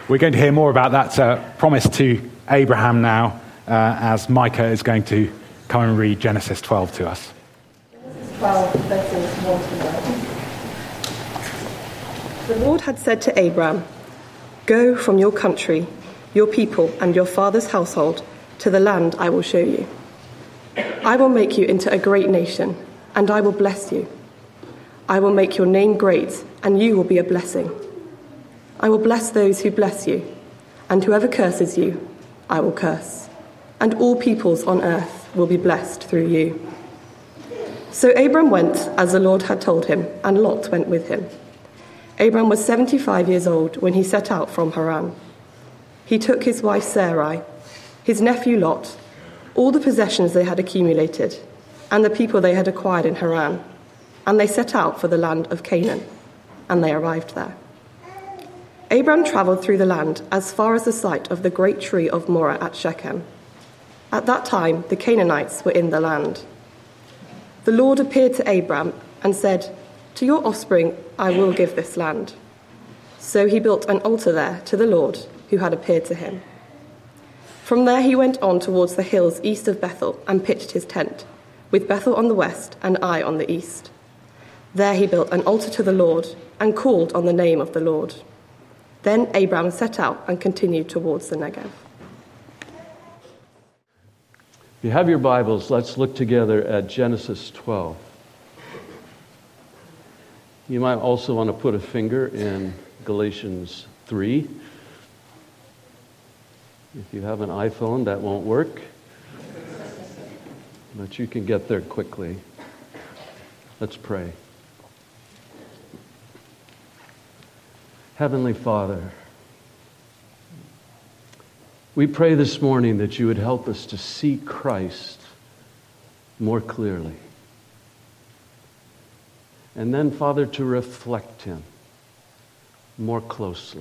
We're going to hear more about that promise to Abraham now, as Micah is going to come and read Genesis 12 to us. Genesis 12, verses 1 to 9. The Lord had said to Abram, "Go from your country, your people, and your father's household to the land I will show you. I will make you into a great nation, and I will bless you. I will make your name great, and you will be a blessing. I will bless those who bless you, and whoever curses you, I will curse. And all peoples on earth will be blessed through you." So Abram went as the Lord had told him, and Lot went with him. Abram was 75 years old when he set out from Haran. He took his wife Sarai, his nephew Lot, all the possessions they had accumulated, and the people they had acquired in Haran, and they set out for the land of Canaan, and they arrived there. Abram travelled through the land as far as the site of the great tree of Moreh at Shechem. At that time, the Canaanites were in the land. The Lord appeared to Abram and said, "To your offspring I will give this land." So he built an altar there to the Lord who had appeared to him. From there he went on towards the hills east of Bethel and pitched his tent, with Bethel on the west and Ai on the east. There he built an altar to the Lord and called on the name of the Lord. Then Abram set out and continued towards the Negev. If you have your Bibles, let's look together at Genesis 12. You might also want to put a finger in Galatians 3. If you have an iPhone, that won't work, but you can get there quickly. Let's pray. Heavenly Father, we pray this morning that you would help us to see Christ more clearly. And then, Father, to reflect him more closely.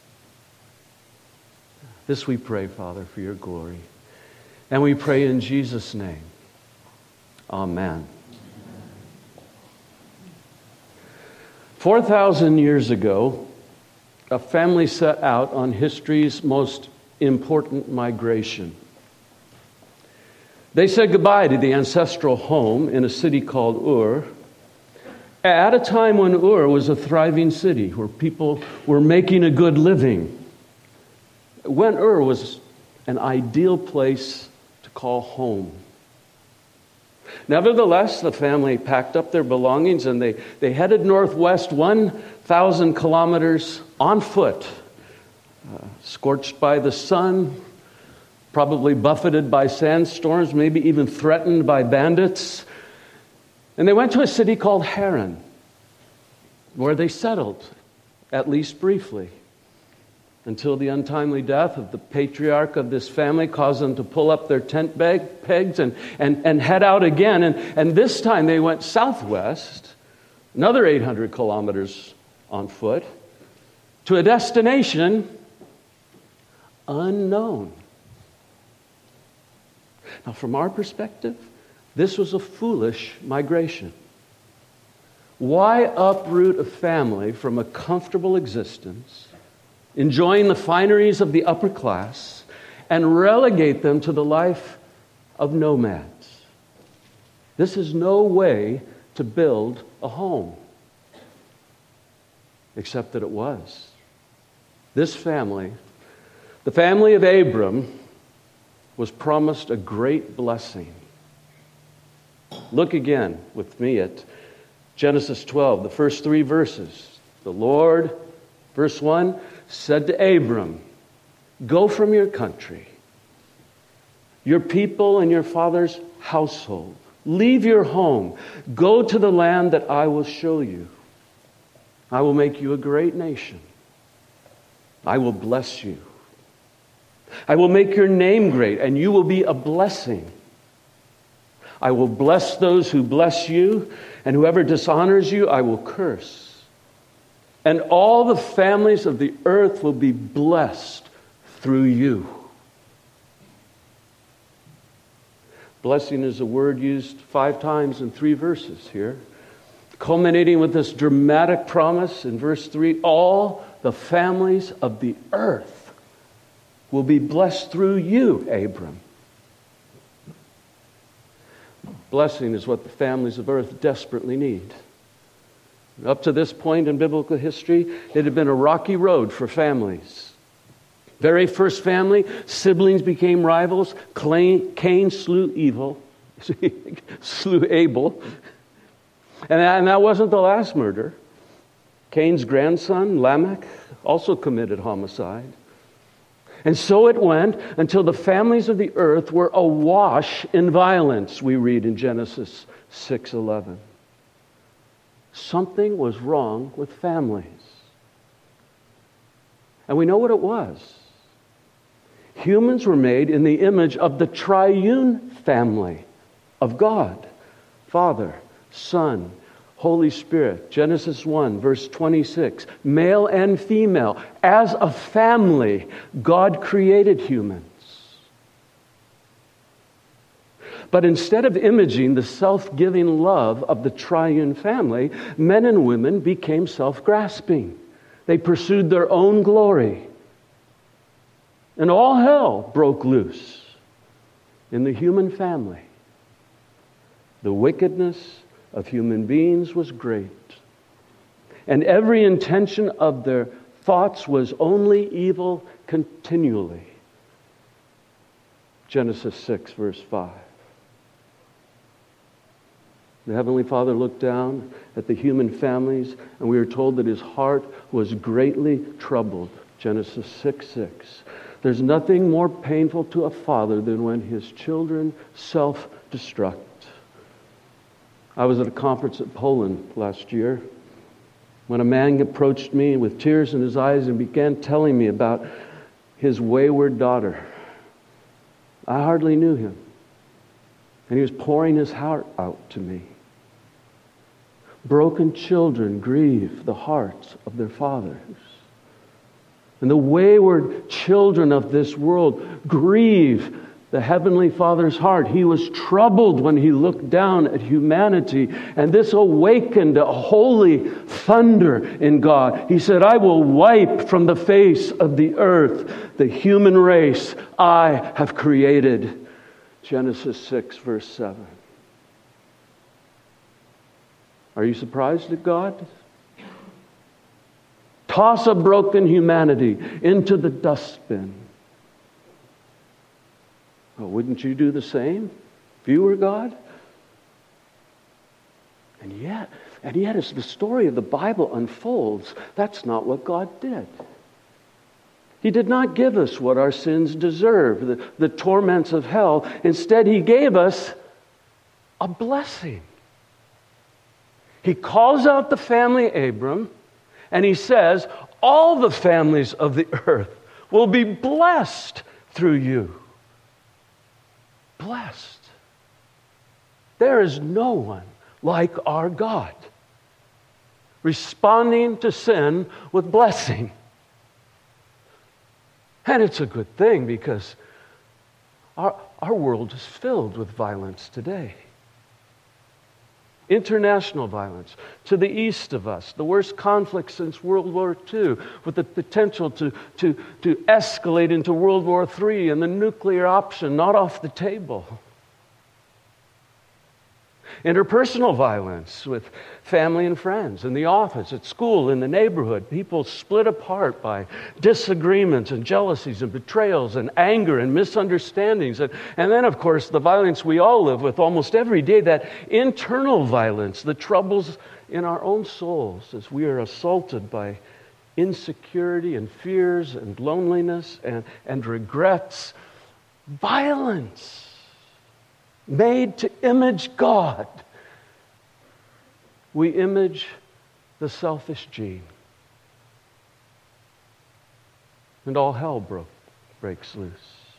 This we pray, Father, for your glory. And we pray in Jesus' name. Amen. 4,000 years ago, a family set out on history's most important migration. They said goodbye to the ancestral home in a city called Ur, at a time when Ur was a thriving city where people were making a good living. When Ur was an ideal place to call home. Nevertheless, the family packed up their belongings and they headed northwest 1,000 kilometers on foot, scorched by the sun, probably buffeted by sandstorms, maybe even threatened by bandits. And they went to a city called Haran, where they settled, at least briefly, until the untimely death of the patriarch of this family caused them to pull up their tent pegs and head out again. And this time they went southwest, another 800 kilometers on foot, to a destination unknown. Now, from our perspective, this was a foolish migration. Why uproot a family from a comfortable existence, enjoying the fineries of the upper class, and relegate them to the life of nomads? This is no way to build a home. Except that it was. This family, the family of Abram, was promised a great blessing. Look again with me at Genesis 12, the first 3 verses. The Lord, verse 1, said to Abram, "Go from your country, your people and your father's household. Leave your home. Go to the land that I will show you. I will make you a great nation. I will bless you. I will make your name great, and you will be a blessing. I will bless those who bless you, and whoever dishonors you, I will curse. And all the families of the earth will be blessed through you." Blessing is a word used 5 times in 3 verses here, culminating with this dramatic promise in verse 3, all the families of the earth will be blessed through you, Abram. Blessing is what the families of earth desperately need. Up to this point in biblical history, it had been a rocky road for families. Very first family, siblings became rivals. Cain slew Abel. And that wasn't the last murder. Cain's grandson, Lamech, also committed homicide. And so it went until the families of the earth were awash in violence, we read in Genesis 6:11. Something was wrong with families. And we know what it was. Humans were made in the image of the triune family of God, Father, Son, Holy Spirit. Genesis 1, verse 26. Male and female. As a family, God created humans. But instead of imaging the self-giving love of the triune family, men and women became self-grasping. They pursued their own glory. And all hell broke loose in the human family. The wickedness of human beings was great. And every intention of their thoughts was only evil continually. Genesis 6, verse 5. The Heavenly Father looked down at the human families, and we are told that His heart was greatly troubled. Genesis 6:6. There's nothing more painful to a father than when his children self-destruct. I was at a conference at Poland last year when a man approached me with tears in his eyes and began telling me about his wayward daughter. I hardly knew him, and he was pouring his heart out to me. Broken children grieve the hearts of their fathers. And the wayward children of this world grieve the Heavenly Father's heart. He was troubled when He looked down at humanity, and this awakened a holy thunder in God. He said, I will wipe from the face of the earth the human race I have created. Genesis 6, verse 7. Are you surprised at God? Toss a broken humanity into the dustbin. Well, wouldn't you do the same if you were God? And yet, as the story of the Bible unfolds, that's not what God did. He did not give us what our sins deserve, the torments of hell. Instead, He gave us a blessing. He calls out the family Abram, and He says, all the families of the earth will be blessed through you. Blessed. There is no one like our God, responding to sin with blessing. And it's a good thing, because our world is filled with violence today. International violence to the east of us, the worst conflict since World War II, with the potential to escalate into World War III, and the nuclear option not off the table. Interpersonal violence with family and friends, in the office, at school, in the neighborhood. People split apart by disagreements and jealousies and betrayals and anger and misunderstandings. And then, of course, the violence we all live with almost every day, that internal violence, the troubles in our own souls as we are assaulted by insecurity and fears and loneliness and regrets. Violence made to image God. We image the selfish gene. And all hell breaks loose.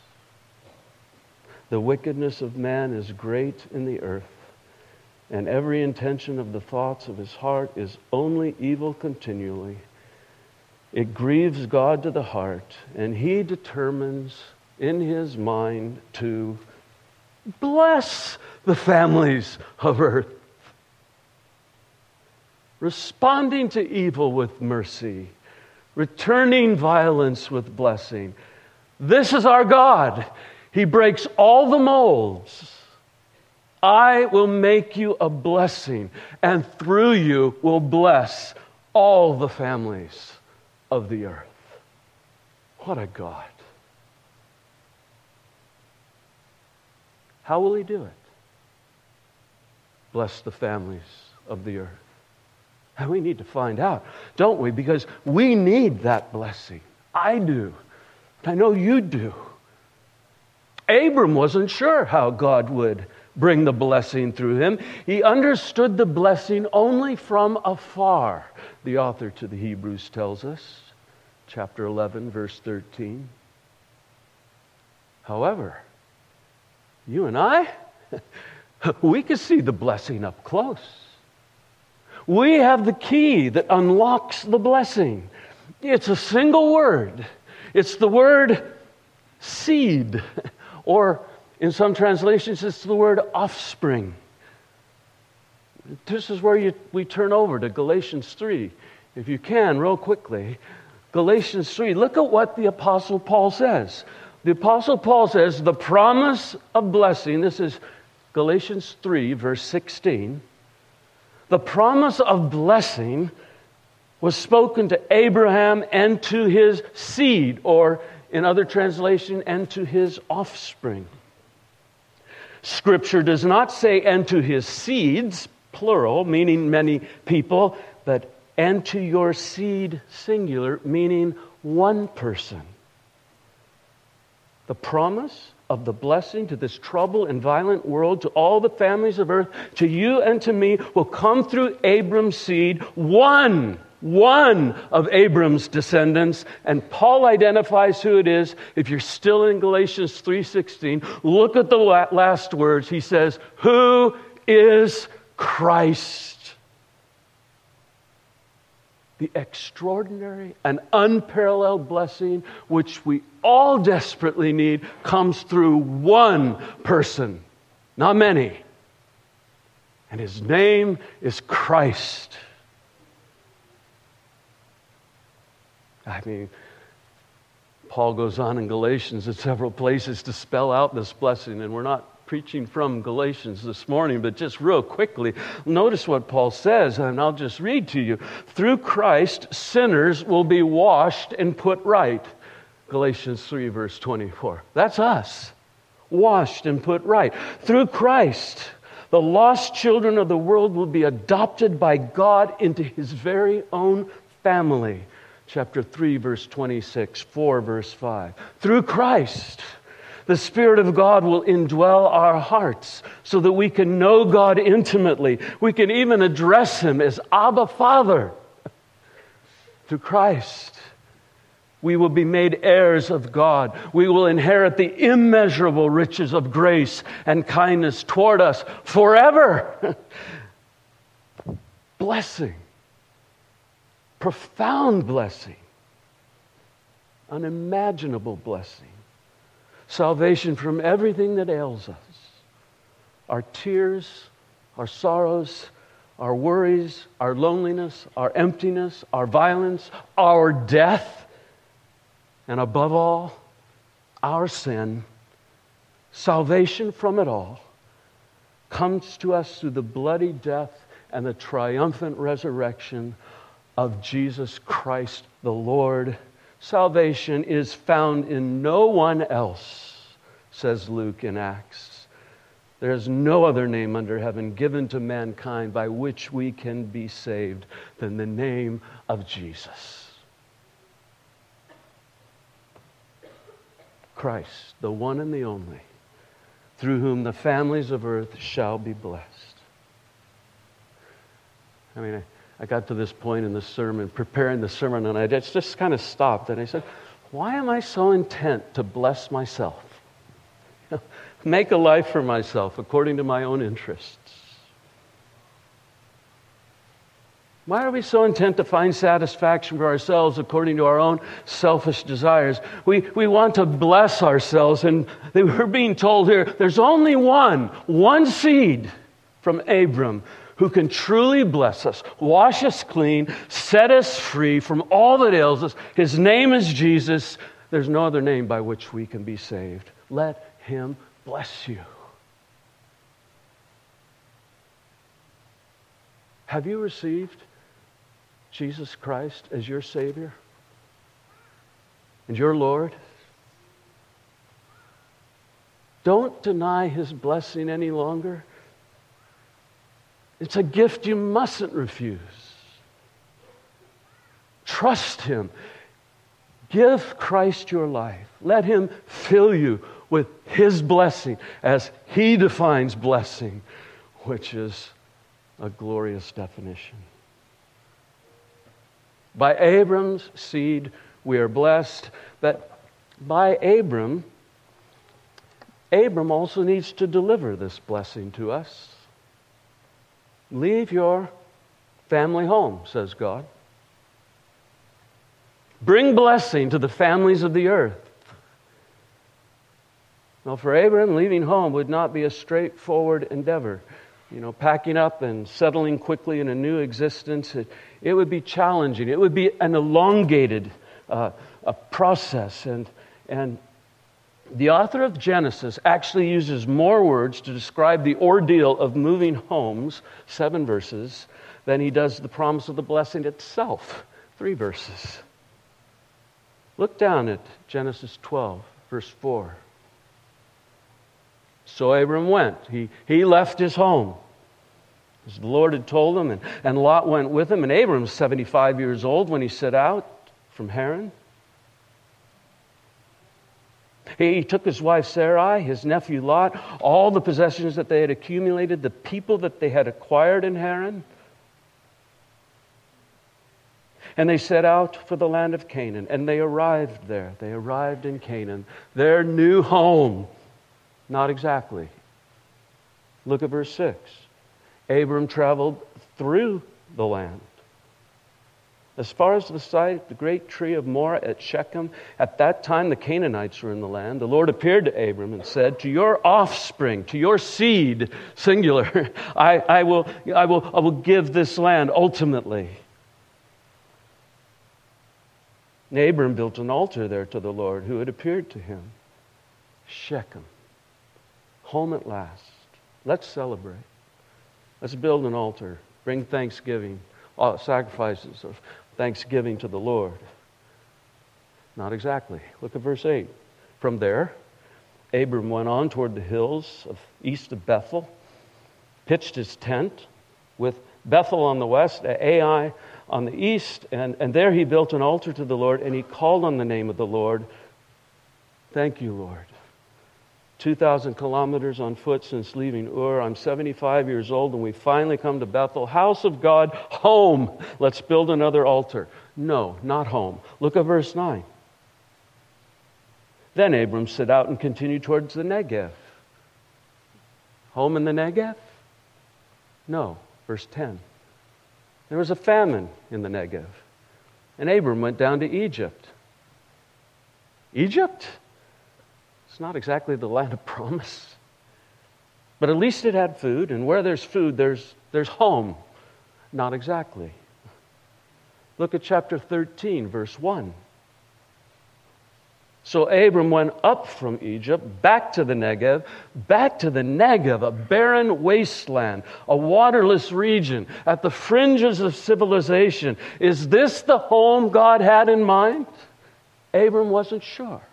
The wickedness of man is great in the earth, and every intention of the thoughts of his heart is only evil continually. It grieves God to the heart, and He determines in His mind to bless the families of earth, responding to evil with mercy, returning violence with blessing. This is our God. He breaks all the molds. I will make you a blessing, and through you will bless all the families of the earth. What a God. How will He do it? Bless the families of the earth. And we need to find out, don't we? Because we need that blessing. I do. I know you do. Abram wasn't sure how God would bring the blessing through him. He understood the blessing only from afar. The author to the Hebrews tells us, chapter 11, verse 13. However, you and I, we can see the blessing up close. We have the key that unlocks the blessing. It's a single word. It's the word seed, or in some translations, it's the word offspring. This is where we turn over to Galatians 3. If you can, real quickly. Galatians 3. Look at what the Apostle Paul says. The Apostle Paul says, the promise of blessing, this is Galatians 3, verse 16. The promise of blessing was spoken to Abraham and to his seed, or in other translation, and to his offspring. Scripture does not say, and to his seeds, plural, meaning many people, but and to your seed, singular, meaning one person. The promise of the blessing to this troubled and violent world, to all the families of earth, to you and to me, will come through Abram's seed, one of Abram's descendants. And Paul identifies who it is. If you're still in Galatians 3:16, look at the last words. He says, who is Christ? The extraordinary and unparalleled blessing which we all desperately need comes through one person, not many. And his name is Christ. I mean, Paul goes on in Galatians in several places to spell out this blessing, and we're not preaching from Galatians this morning, but just real quickly, notice what Paul says, and I'll just read to you. Through Christ, sinners will be washed and put right. Galatians 3, verse 24. That's us, washed and put right. Through Christ, the lost children of the world will be adopted by God into His very own family. Chapter 3, verse 26, 4, verse 5. Through Christ, the Spirit of God will indwell our hearts so that we can know God intimately. We can even address Him as Abba, Father. Through Christ, we will be made heirs of God. We will inherit the immeasurable riches of grace and kindness toward us forever. Blessing. Profound blessing. Unimaginable blessing. Salvation from everything that ails us. Our tears, our sorrows, our worries, our loneliness, our emptiness, our violence, our death, and above all, our sin. Salvation from it all comes to us through the bloody death and the triumphant resurrection of Jesus Christ the Lord. Salvation is found in no one else, says Luke in Acts. There is no other name under heaven given to mankind by which we can be saved than the name of Jesus. Christ, the one and the only, through whom the families of earth shall be blessed. I got to this point in the sermon, preparing the sermon, and I just kind of stopped, and I said, why am I so intent to bless myself? Make a life for myself according to my own interests. Why are we so intent to find satisfaction for ourselves according to our own selfish desires? We want to bless ourselves, and we're being told here, there's only one seed from Abram who can truly bless us, wash us clean, set us free from all that ails us. His name is Jesus. There's no other name by which we can be saved. Let him bless you. Have you received Jesus Christ as your Savior and your Lord? Don't deny his blessing any longer. It's a gift you mustn't refuse. Trust him. Give Christ your life. Let him fill you with his blessing as he defines blessing, which is a glorious definition. By Abram's seed we are blessed, but by Abram also needs to deliver this blessing to us. Leave your family home, says God. Bring blessing to the families of the earth. Now, for Abram, leaving home would not be a straightforward endeavor. Packing up and settling quickly in a new existence, it would be challenging. It would be an elongated a process. And the author of Genesis actually uses more words to describe the ordeal of moving homes, 7 verses, than he does the promise of the blessing itself, 3 verses. Look down at Genesis 12, verse 4. So Abram went. He left his home, as the Lord had told him, and Lot went with him. And Abram was 75 years old when he set out from Haran. He took his wife Sarai, his nephew Lot, all the possessions that they had accumulated, the people that they had acquired in Haran, and they set out for the land of Canaan. And they arrived there. They arrived in Canaan, their new home. Not exactly. Look at verse 6. Abram traveled through the land, as far as the site, the great tree of Moreh at Shechem. At that time, the Canaanites were in the land. The Lord appeared to Abram and said, "To your offspring, to your seed, singular, I will give this land ultimately." And Abram built an altar there to the Lord who had appeared to him. Shechem. Home at last. Let's celebrate. Let's build an altar. Bring thanksgiving, sacrifices of thanksgiving to the Lord. Not exactly. Look at verse 8. From there, Abram went on toward the hills east of Bethel, pitched his tent with Bethel on the west, Ai on the east, and there he built an altar to the Lord, and he called on the name of the Lord. Thank you, Lord. 2,000 kilometers on foot since leaving Ur. I'm 75 years old and we finally come to Bethel. House of God, home. Let's build another altar. No, not home. Look at verse 9. Then Abram set out and continued towards the Negev. Home in the Negev? No. Verse 10. There was a famine in the Negev. And Abram went down to Egypt. Egypt? It's not exactly the land of promise. But at least it had food, and where there's food, there's home. Not exactly. Look at chapter 13, verse 1. So Abram went up from Egypt, back to the Negev, a barren wasteland, a waterless region, at the fringes of civilization. Is this the home God had in mind? Abram wasn't sure.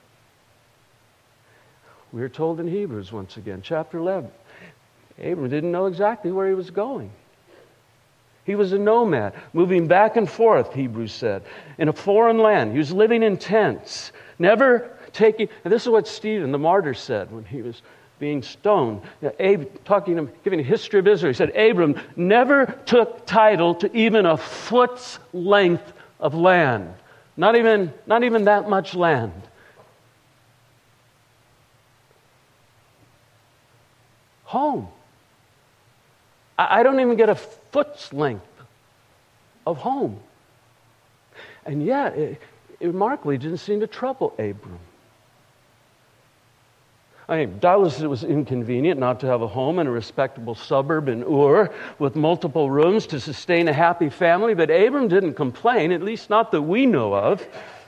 We are told in Hebrews once again, chapter 11, Abram didn't know exactly where he was going. He was a nomad, moving back and forth, Hebrews said, in a foreign land. He was living in tents, never taking... And this is what Stephen, the martyr, said when he was being stoned. Giving a history of Israel. He said, Abram never took title to even a foot's length of land. Not even that much land. Home. I don't even get a foot's length of home. And yet, it remarkably didn't seem to trouble Abram. Doubtless it was inconvenient not to have a home in a respectable suburb in Ur with multiple rooms to sustain a happy family, but Abram didn't complain, at least not that we know of.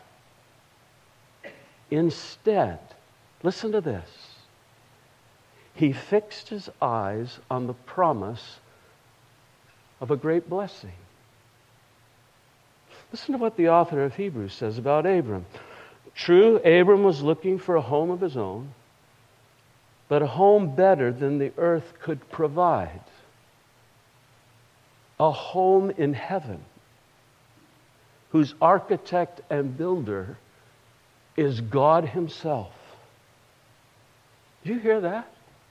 Instead, listen to this. He fixed his eyes on the promise of a great blessing. Listen to what the author of Hebrews says about Abram. True, Abram was looking for a home of his own, but a home better than the earth could provide. A home in heaven, whose architect and builder is God Himself. Do you hear that?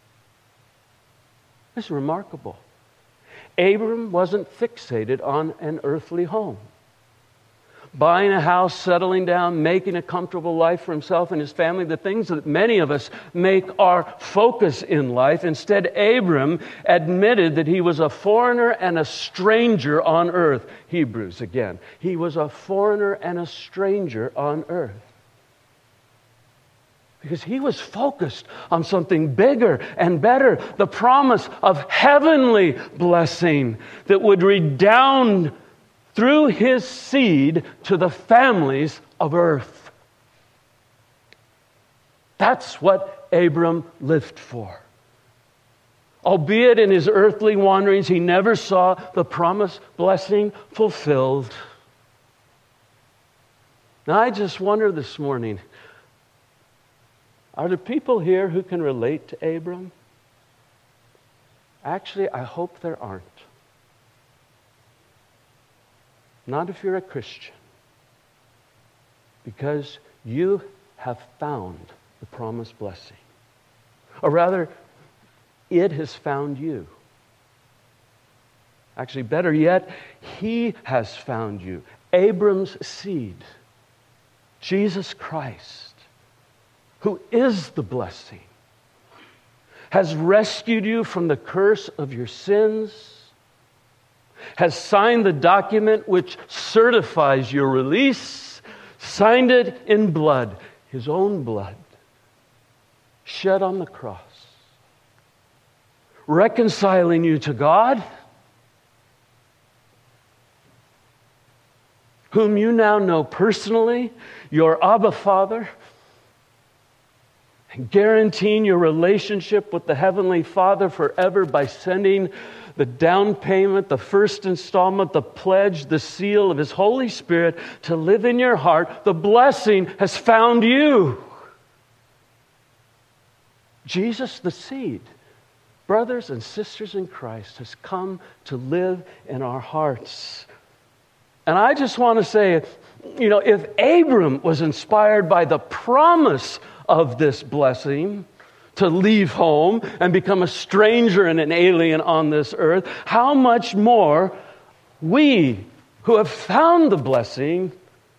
It's remarkable. Abram wasn't fixated on an earthly home. Buying a house, settling down, making a comfortable life for himself and his family, the things that many of us make our focus in life. Instead, Abram admitted that he was a foreigner and a stranger on earth. Hebrews again. He was a foreigner and a stranger on earth. Because he was focused on something bigger and better, the promise of heavenly blessing that would redound through his seed to the families of earth. That's what Abram lived for. Albeit in his earthly wanderings, he never saw the promised blessing fulfilled. Now, I just wonder this morning, are there people here who can relate to Abram? Actually, I hope there aren't. Not if you're a Christian. Because you have found the promised blessing. Or rather, it has found you. Actually, better yet, He has found you. Abram's seed, Jesus Christ, who is the blessing, has rescued you from the curse of your sins, has signed the document which certifies your release, signed it in blood, His own blood, shed on the cross, reconciling you to God, whom you now know personally, your Abba Father, and guaranteeing your relationship with the Heavenly Father forever by sending the down payment, the first installment, the pledge, the seal of His Holy Spirit to live in your heart. The blessing has found you. Jesus, the seed, brothers and sisters in Christ, has come to live in our hearts. And I just want to say, if Abram was inspired by the promise of this blessing, to leave home and become a stranger and an alien on this earth, how much more we who have found the blessing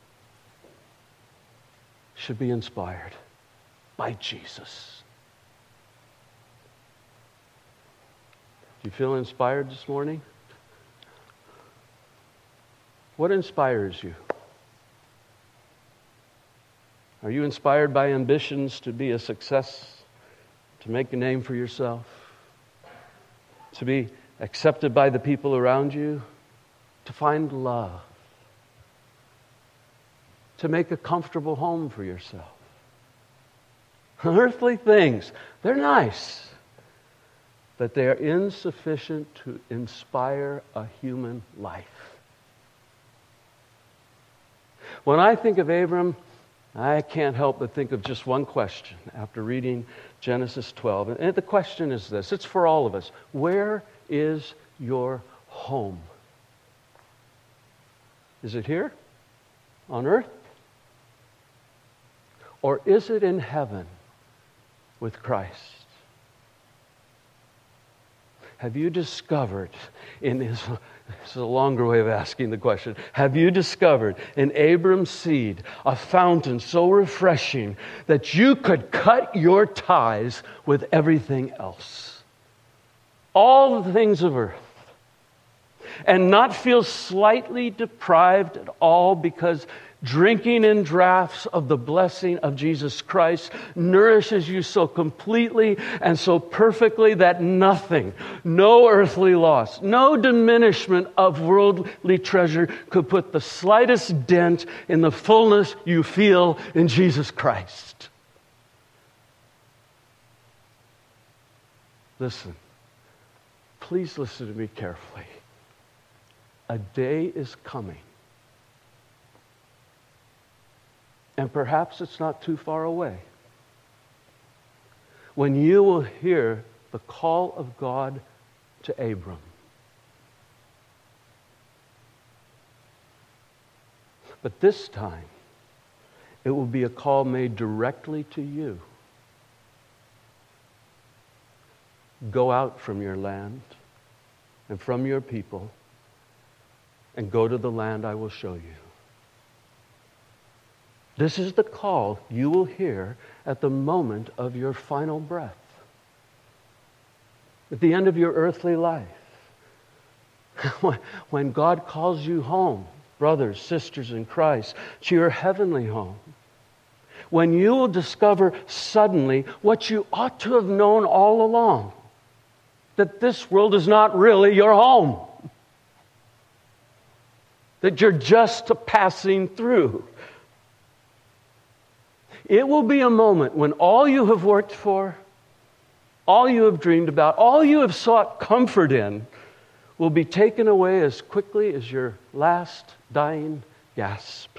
should be inspired by Jesus. Do you feel inspired this morning? What inspires you? Are you inspired by ambitions to be a success? To make a name for yourself, to be accepted by the people around you, to find love, to make a comfortable home for yourself. Earthly things, they're nice, but they are insufficient to inspire a human life. When I think of Abram, I can't help but think of just one question after reading Genesis 12. And the question is this. It's for all of us. Where is your home? Is it here on earth? Or is it in heaven with Christ? Have you discovered this is a longer way of asking the question. Have you discovered in Abram's seed a fountain so refreshing that you could cut your ties with everything else? All the things of earth. And not feel slightly deprived at all because drinking in draughts of the blessing of Jesus Christ nourishes you so completely and so perfectly that nothing, no earthly loss, no diminishment of worldly treasure could put the slightest dent in the fullness you feel in Jesus Christ. Listen, please listen to me carefully. A day is coming, and perhaps it's not too far away, when you will hear the call of God to Abram. But this time, it will be a call made directly to you. Go out from your land and from your people and go to the land I will show you. This is the call you will hear at the moment of your final breath, at the end of your earthly life. When God calls you home, brothers, sisters in Christ, to your heavenly home. When you will discover suddenly what you ought to have known all along, that this world is not really your home, that you're just passing through. It will be a moment when all you have worked for, all you have dreamed about, all you have sought comfort in will be taken away as quickly as your last dying gasp.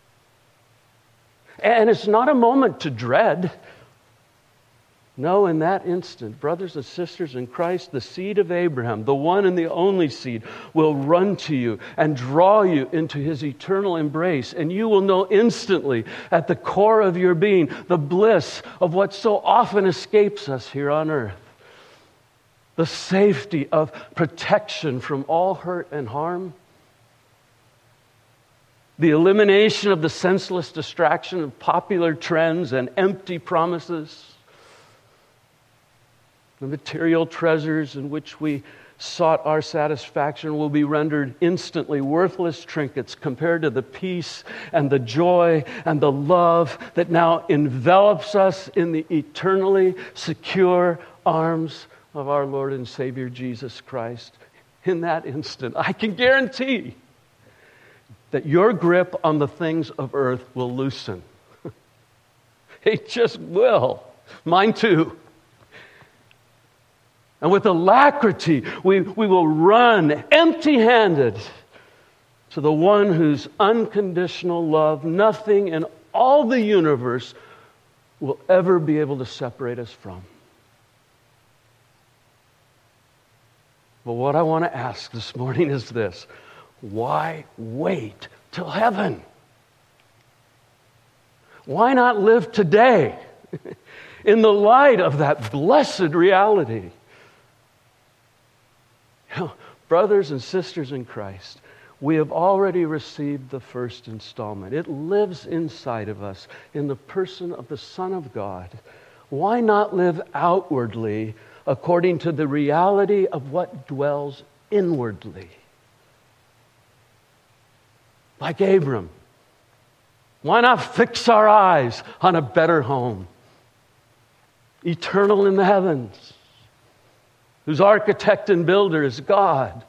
And it's not a moment to dread. No, in that instant, brothers and sisters in Christ, the seed of Abraham, the one and the only seed, will run to you and draw you into his eternal embrace. And you will know instantly, at the core of your being, the bliss of what so often escapes us here on earth. The safety of protection from all hurt and harm. The elimination of the senseless distraction of popular trends and empty promises. The material treasures in which we sought our satisfaction will be rendered instantly worthless trinkets compared to the peace and the joy and the love that now envelops us in the eternally secure arms of our Lord and Savior Jesus Christ. In that instant, I can guarantee that your grip on the things of earth will loosen. It just will. Mine too. And with alacrity, we will run empty-handed to the one whose unconditional love, nothing in all the universe will ever be able to separate us from. But what I want to ask this morning is this: why wait till heaven? Why not live today in the light of that blessed reality? Brothers and sisters in Christ, we have already received the first installment. It lives inside of us in the person of the Son of God. Why not live outwardly according to the reality of what dwells inwardly? Like Abram, why not fix our eyes on a better home, eternal in the heavens, whose architect and builder is God?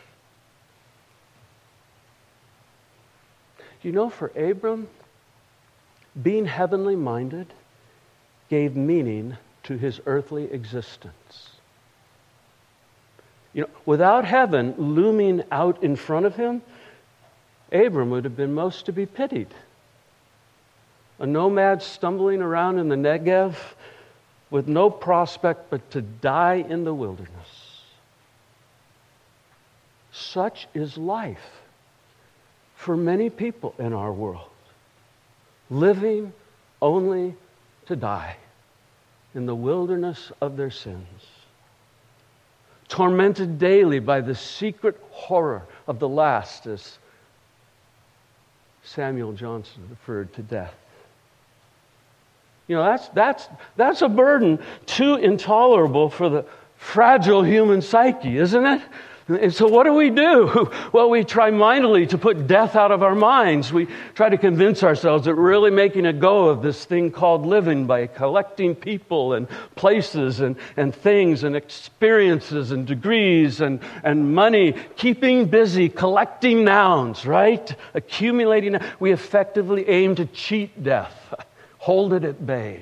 You know, for Abram, being heavenly minded gave meaning to his earthly existence. You know, without heaven looming out in front of him, Abram would have been most to be pitied. A nomad stumbling around in the Negev with no prospect but to die in the wilderness. Such is life for many people in our world, living only to die in the wilderness of their sins, tormented daily by the secret horror of the last, as Samuel Johnson referred to death. You know, that's a burden too intolerable for the fragile human psyche, isn't it? And so what do? Well, we try mightily to put death out of our minds. We try to convince ourselves that we're really making a go of this thing called living by collecting people and places and things and experiences and degrees and money, keeping busy, collecting nouns, right? Accumulating. We effectively aim to cheat death, hold it at bay.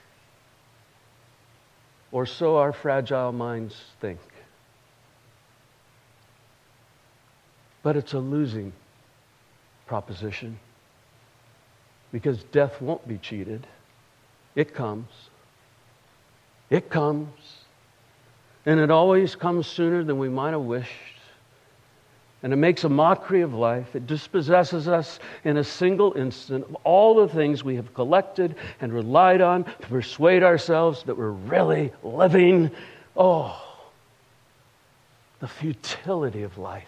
Or so our fragile minds think. But it's a losing proposition because death won't be cheated. It comes. It comes. And it always comes sooner than we might have wished. And it makes a mockery of life. It dispossesses us in a single instant of all the things we have collected and relied on to persuade ourselves that we're really living. Oh, the futility of life.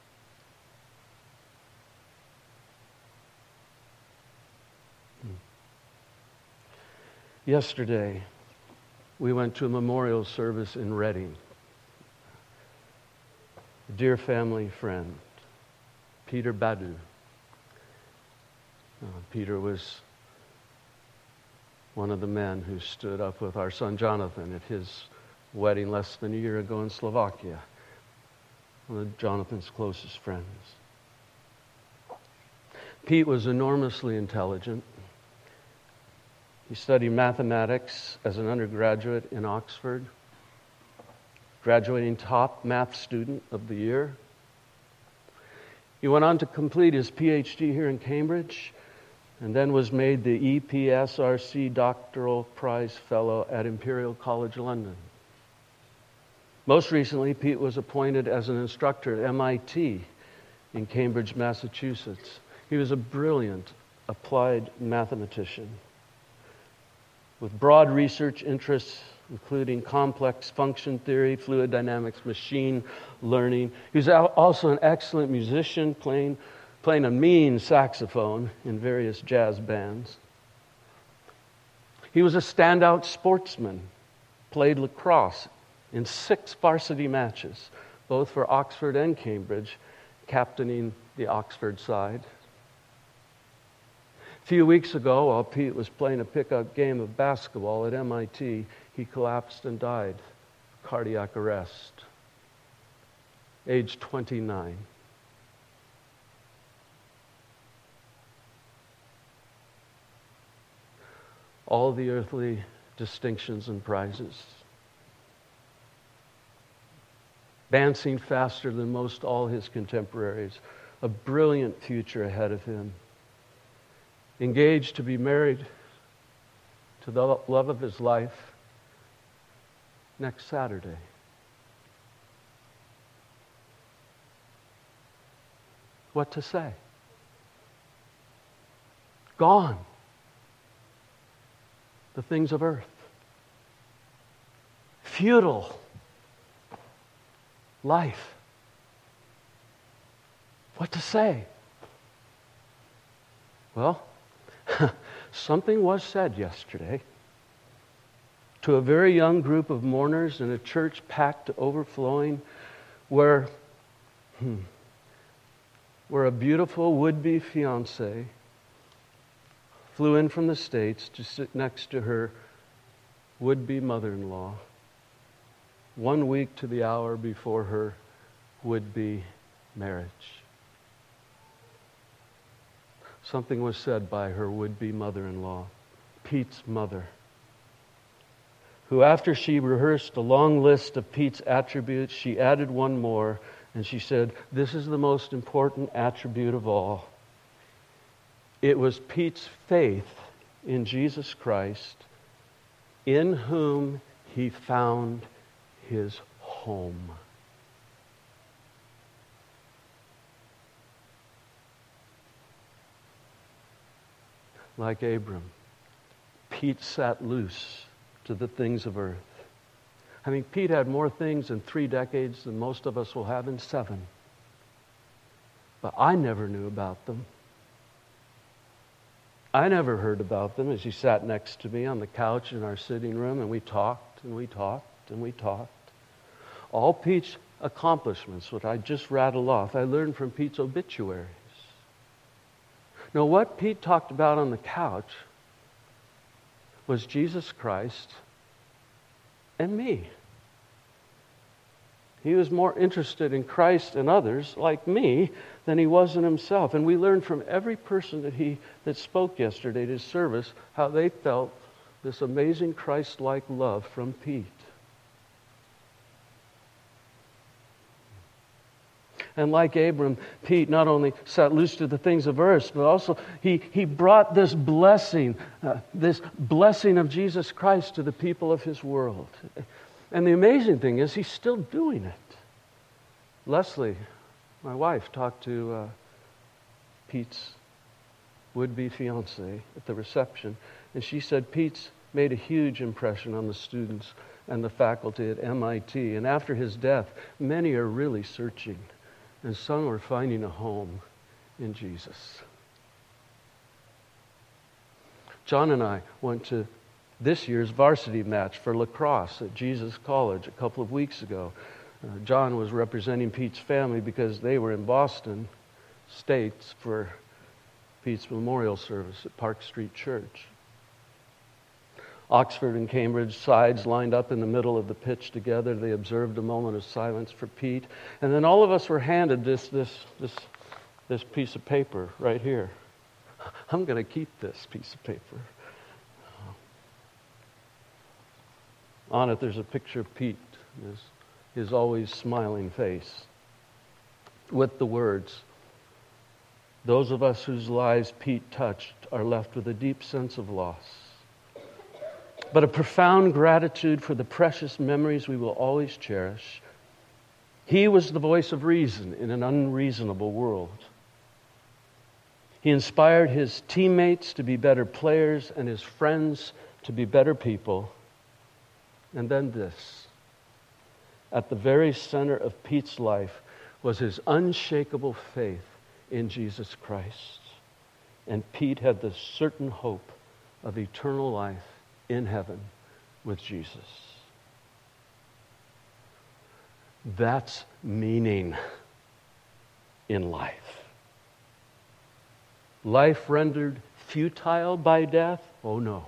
Yesterday, we went to a memorial service in Reading. A dear family friend, Peter Badu. Peter was one of the men who stood up with our son Jonathan at his wedding less than a year ago in Slovakia. One of Jonathan's closest friends. Pete was enormously intelligent. He studied mathematics as an undergraduate in Oxford, graduating top math student of the year. He went on to complete his PhD here in Cambridge and then was made the EPSRC Doctoral Prize Fellow at Imperial College London. Most recently, Pete was appointed as an instructor at MIT in Cambridge, Massachusetts. He was a brilliant applied mathematician with broad research interests, including complex function theory, fluid dynamics, machine learning. He was also an excellent musician, playing a mean saxophone in various jazz bands. He was a standout sportsman, played lacrosse in 6 varsity matches, both for Oxford and Cambridge, captaining the Oxford side. A few weeks ago, while Pete was playing a pickup game of basketball at MIT, he collapsed and died of cardiac arrest, age 29. All the earthly distinctions and prizes, advancing faster than most all his contemporaries, a brilliant future ahead of him. Engaged to be married to the love of his life next Saturday. What to say? Gone. The things of earth. Futile life. What to say? Well, something was said yesterday to a very young group of mourners in a church packed to overflowing where a beautiful would-be fiancé flew in from the States to sit next to her would-be mother-in-law 1 week to the hour before her would-be marriage. Something was said by her would-be mother-in-law, Pete's mother, who after she rehearsed a long list of Pete's attributes, she added one more, and she said, this is the most important attribute of all. It was Pete's faith in Jesus Christ, in whom he found his home. Like Abram, Pete sat loose to the things of earth. I mean, Pete had more things in 3 decades than most of us will have in 7. But I never knew about them. I never heard about them as he sat next to me on the couch in our sitting room, and we talked and we talked and we talked. All Pete accomplishments, what I just rattled off, I learned from Pete's obituaries. Now, what Pete talked about on the couch was Jesus Christ and me. He was more interested in Christ and others like me than he was in himself. And we learned from every person that spoke yesterday at his service how they felt this amazing Christ-like love from Pete. And like Abram, Pete not only set loose to the things of earth, but also he brought this blessing of Jesus Christ to the people of his world. And the amazing thing is he's still doing it. Leslie, my wife, talked to Pete's would-be fiancé at the reception, and she said Pete's made a huge impression on the students and the faculty at MIT. And after his death, many are really searching, and some are finding a home in Jesus. John and I went to this year's varsity match for lacrosse at Jesus College a couple of weeks ago. John was representing Pete's family because they were in Boston States for Pete's memorial service at Park Street Church. Oxford and Cambridge sides lined up in the middle of the pitch together. They observed a moment of silence for Pete. And then all of us were handed this piece of paper right here. I'm going to keep this piece of paper. On it, there's a picture of Pete, his always smiling face, with the words, "Those of us whose lives Pete touched are left with a deep sense of loss, but a profound gratitude for the precious memories we will always cherish. He was the voice of reason in an unreasonable world. He inspired his teammates to be better players and his friends to be better people." And then this. At the very center of Pete's life was his unshakable faith in Jesus Christ. And Pete had the certain hope of eternal life in heaven with Jesus. That's meaning in life. Life rendered futile by death? Oh no.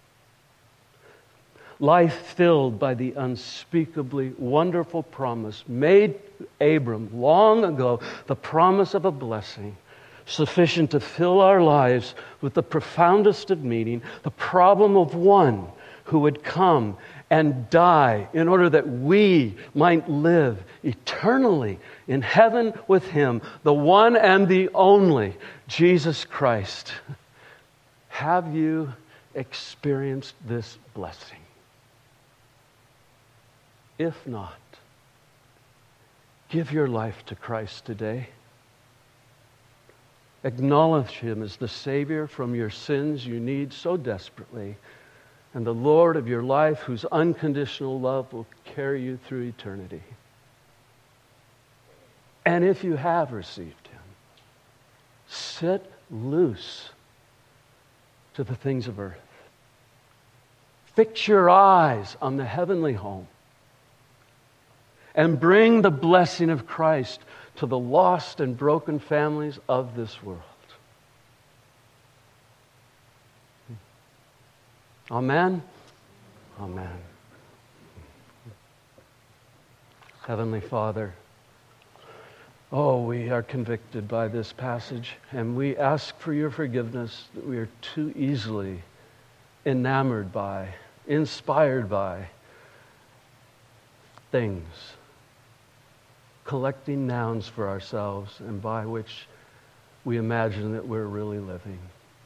Life filled by the unspeakably wonderful promise made Abram long ago, the promise of a blessing sufficient to fill our lives with the profoundest of meaning, the problem of one who would come and die in order that we might live eternally in heaven with him, the one and the only, Jesus Christ. Have you experienced this blessing? If not, give your life to Christ today. Acknowledge him as the Savior from your sins you need so desperately, and the Lord of your life whose unconditional love will carry you through eternity. And if you have received him, sit loose to the things of earth. Fix your eyes on the heavenly home and bring the blessing of Christ to the lost and broken families of this world. Amen? Amen. Heavenly Father, we are convicted by this passage, and we ask for your forgiveness that we are too easily enamored by, inspired by things, collecting nouns for ourselves, and by which we imagine that we're really living.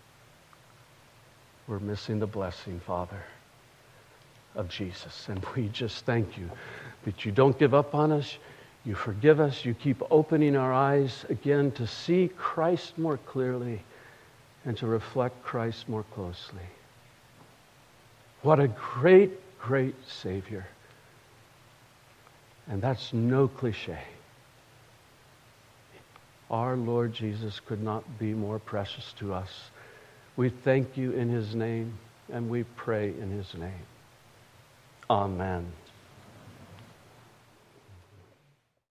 We're missing the blessing, Father, of Jesus. And we just thank you that you don't give up on us. You forgive us. You keep opening our eyes again to see Christ more clearly and to reflect Christ more closely. What a great, great Savior. And that's no cliche. Our Lord Jesus could not be more precious to us. We thank you in his name, and we pray in his name. Amen.